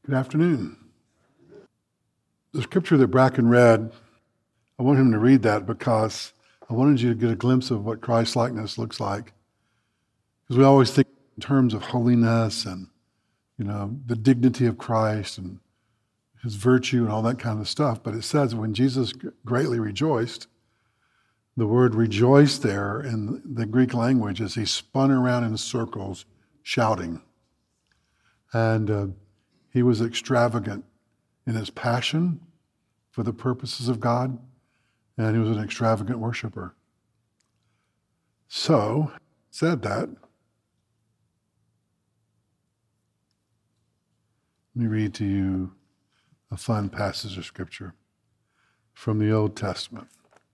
Good afternoon. The scripture that Bracken read, I want him to read that because I wanted you to get a glimpse of what Christ-likeness looks like. Because we always think in terms of holiness and, the dignity of Christ and his virtue and all that kind of stuff. But it says when Jesus greatly rejoiced, the word rejoice there in the Greek language is he spun around in circles shouting. And he was extravagant in his passion for the purposes of God, and he was an extravagant worshiper. So, said that, let me read to you a fun passage of scripture from the Old Testament.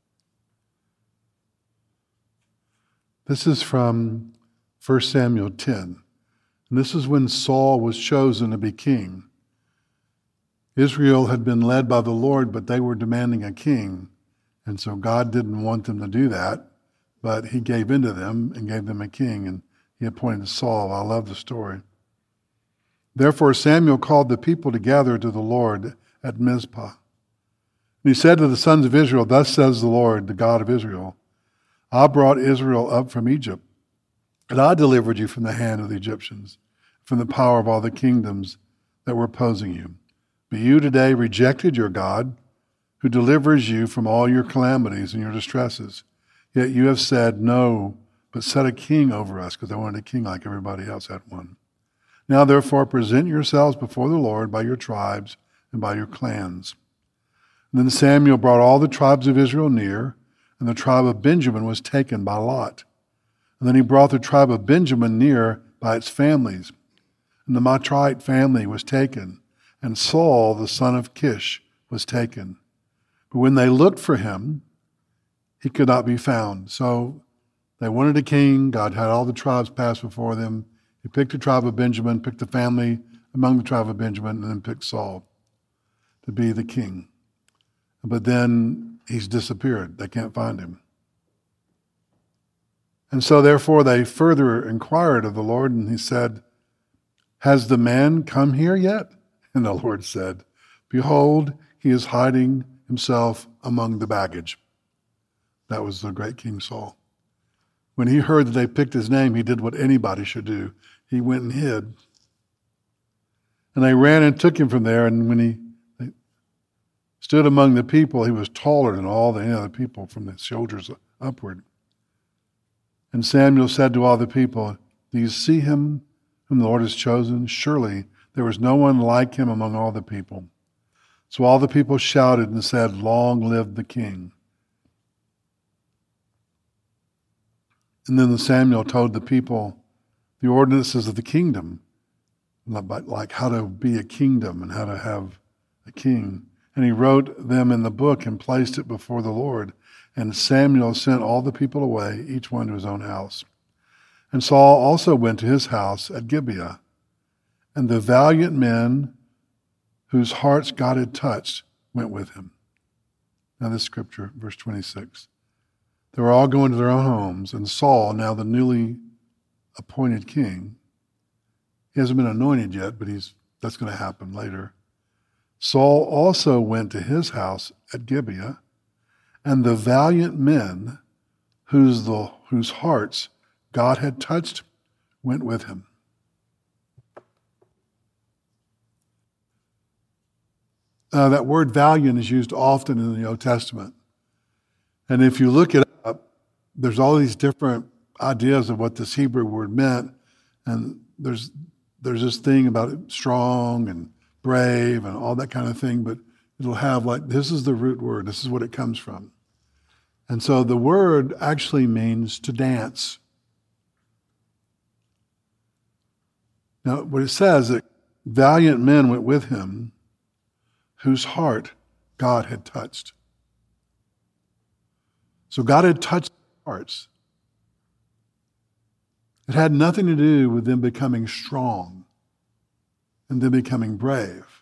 This is from 1 Samuel 10. And this is when Saul was chosen to be king. Israel had been led by the Lord, but they were demanding a king. And so God didn't want them to do that, but he gave in to them and gave them a king, and he appointed Saul. I love the story. Therefore Samuel called the people together to the Lord at Mizpah. And he said to the sons of Israel, "Thus says the Lord, the God of Israel, I brought Israel up from Egypt, and I delivered you from the hand of the Egyptians, from the power of all the kingdoms that were opposing you. But you today rejected your God, who delivers you from all your calamities and your distresses. Yet you have said, 'No, but set a king over us,'" because they wanted a king like everybody else had one. "Now therefore present yourselves before the Lord by your tribes and by your clans." And then Samuel brought all the tribes of Israel near, and the tribe of Benjamin was taken by lot. And then he brought the tribe of Benjamin near by its families. And the Matrite family was taken, and Saul, the son of Kish, was taken. But when they looked for him, he could not be found. So they wanted a king. God had all the tribes pass before them. He picked the tribe of Benjamin, picked the family among the tribe of Benjamin, and then picked Saul to be the king. But then he's disappeared. They can't find him. And so therefore they further inquired of the Lord, and he said, "Has the man come here yet?" And the Lord said, "Behold, he is hiding himself among the baggage." That was the great King Saul. When he heard that they picked his name, he did what anybody should do. He went and hid. And they ran and took him from there, and when he stood among the people, he was taller than all the other people from the shoulders upward. And Samuel said to all the people, "Do you see him whom the Lord has chosen? Surely there was no one like him among all the people." So all the people shouted and said, "Long live the king." And then Samuel told the people the ordinances of the kingdom, like how to be a kingdom and how to have a king. And he wrote them in the book and placed it before the Lord. And Samuel sent all the people away, each one to his own house. And Saul also went to his house at Gibeah. And the valiant men whose hearts God had touched went with him. Now this scripture, verse 26. They were all going to their own homes, and Saul, now the newly appointed king, he hasn't been anointed yet, but that's going to happen later. Saul also went to his house at Gibeah, and the valiant men whose hearts God had touched went with him. That word valiant is used often in the Old Testament. And if you look it up, there's all these different ideas of what this Hebrew word meant. And there's this thing about it, strong and brave and all that kind of thing, but it'll have this is the root word. This is what it comes from. And so the word actually means to dance. Now, what it says, that valiant men went with him whose heart God had touched. So God had touched their hearts. It had nothing to do with them becoming strong and them becoming brave.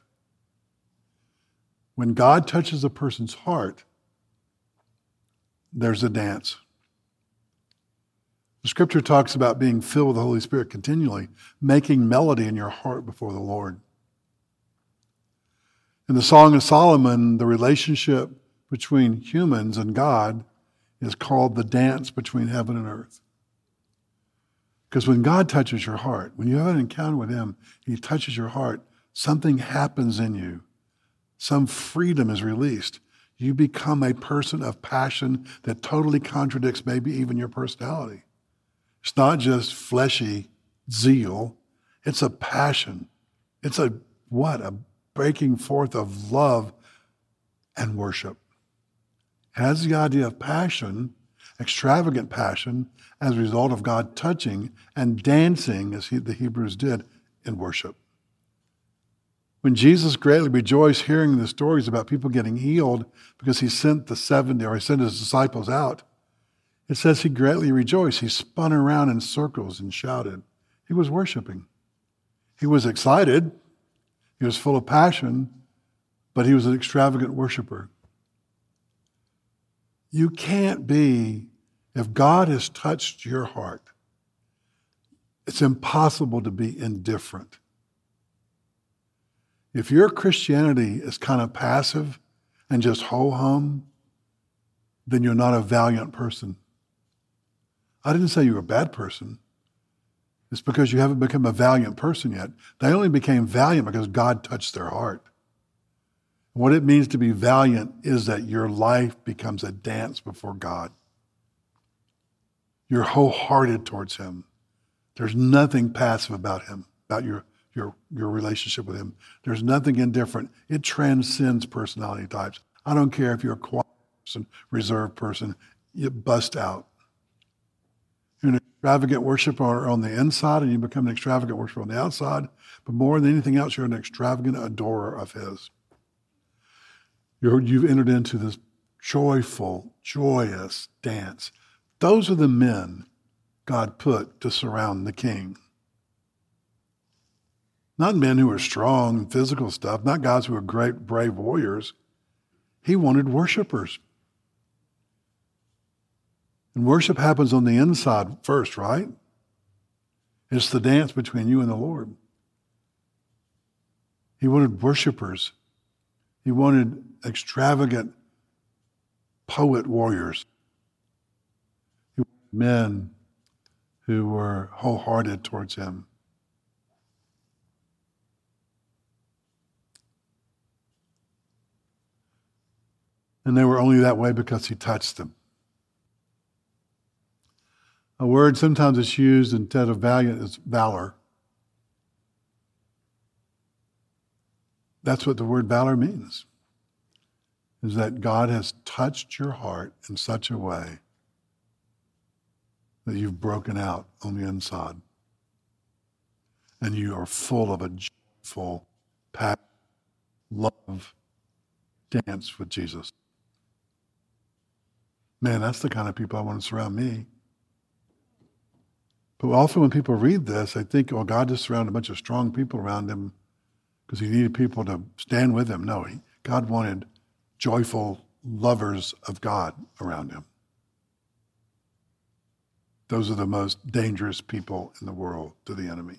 When God touches a person's heart, there's a dance. The scripture talks about being filled with the Holy Spirit continually, making melody in your heart before the Lord. In the Song of Solomon, the relationship between humans and God is called the dance between heaven and earth. Because when God touches your heart, when you have an encounter with him, he touches your heart, something happens in you. Some freedom is released. You become a person of passion that totally contradicts maybe even your personality. It's not just fleshy zeal. It's a passion. It's a breaking forth of love and worship. It has the idea of passion, extravagant passion, as a result of God touching and dancing, as the Hebrews did, in worship. When Jesus greatly rejoiced hearing the stories about people getting healed because he sent the 70, or he sent his disciples out, it says he greatly rejoiced. He spun around in circles and shouted. He was worshiping. He was excited. He was full of passion, but he was an extravagant worshiper. You can't be, if God has touched your heart, it's impossible to be indifferent. If your Christianity is kind of passive and just ho-hum, then you're not a valiant person. I didn't say you're a bad person. It's because you haven't become a valiant person yet. They only became valiant because God touched their heart. What it means to be valiant is that your life becomes a dance before God. You're wholehearted towards him. There's nothing passive about him, about your relationship with him. There's nothing indifferent. It transcends personality types. I don't care if you're a quiet person, reserved person, you bust out. You're an extravagant worshiper on the inside, and you become an extravagant worshiper on the outside. But more than anything else, you're an extravagant adorer of his. You've entered into this joyful, joyous dance. Those are the men God put to surround the king. Not men who are strong, physical stuff, not guys who are great, brave warriors. He wanted worshipers. And worship happens on the inside first, right? It's the dance between you and the Lord. He wanted worshipers. He wanted extravagant poet warriors. He wanted men who were wholehearted towards him. And they were only that way because he touched them. A word sometimes it's used instead of valiant is valor. That's what the word valor means, is that God has touched your heart in such a way that you've broken out on the inside. And you are full of a joyful, passion, love, dance with Jesus. Man, that's the kind of people I want to surround me. But often when people read this, they think, oh, God just surrounded a bunch of strong people around him because he needed people to stand with him. No, God wanted joyful lovers of God around him. Those are the most dangerous people in the world to the enemy.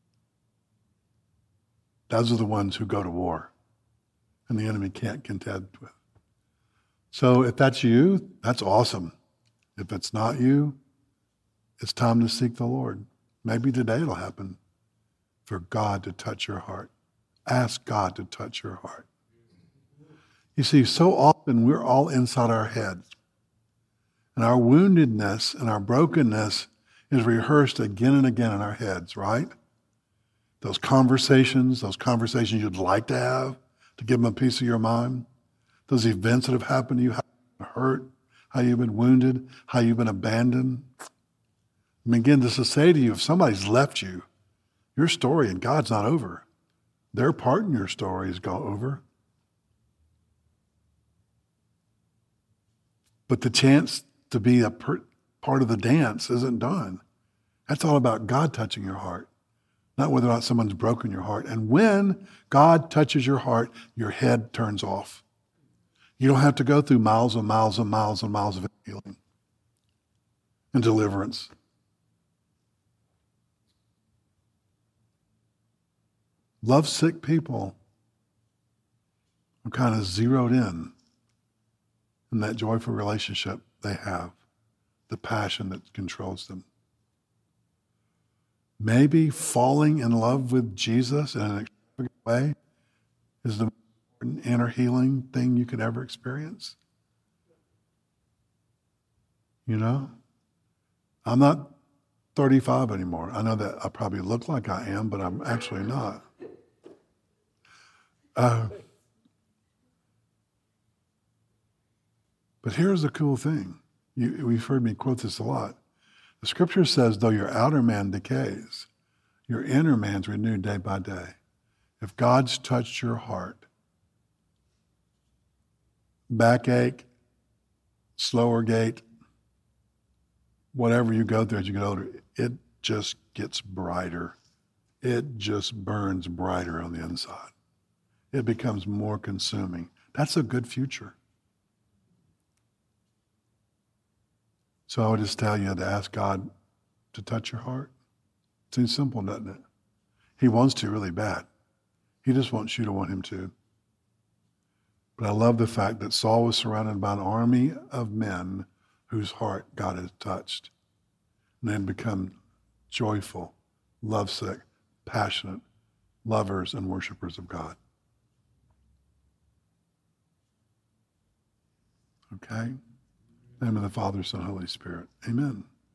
Those are the ones who go to war and the enemy can't contend with. So if that's you, that's awesome. If it's not you, it's time to seek the Lord. Maybe today it'll happen for God to touch your heart. Ask God to touch your heart. You see, so often we're all inside our heads. And our woundedness and our brokenness is rehearsed again and again in our heads, right? Those conversations you'd like to have to give them a piece of your mind. Those events that have happened to you, how you've been hurt, how you've been wounded, how you've been abandoned. I mean, again, just to say to you, if somebody's left you, your story and God's not over. Their part in your story is over. But the chance to be a part of the dance isn't done. That's all about God touching your heart, not whether or not someone's broken your heart. And when God touches your heart, your head turns off. You don't have to go through miles and miles and miles and miles of healing and deliverance. Love sick people. are kind of zeroed in that joyful relationship they have, the passion that controls them. Maybe falling in love with Jesus in an extravagant way is the most important inner healing thing you could ever experience. You know? I'm not 35 anymore. I know that I probably look like I am, but I'm actually not. But here's the cool thing. We've heard me quote this a lot. The scripture says, though your outer man decays, your inner man's renewed day by day. If God's touched your heart, backache, slower gait, whatever you go through as you get older, it just gets brighter. It just burns brighter on the inside. It becomes more consuming. That's a good future. So I would just tell you to ask God to touch your heart. Seems simple, doesn't it? He wants to really bad. He just wants you to want him to. But I love the fact that Saul was surrounded by an army of men whose heart God had touched. And they had become joyful, lovesick, passionate lovers and worshipers of God. Okay? In the name of the Father, Son, Holy Spirit. Amen.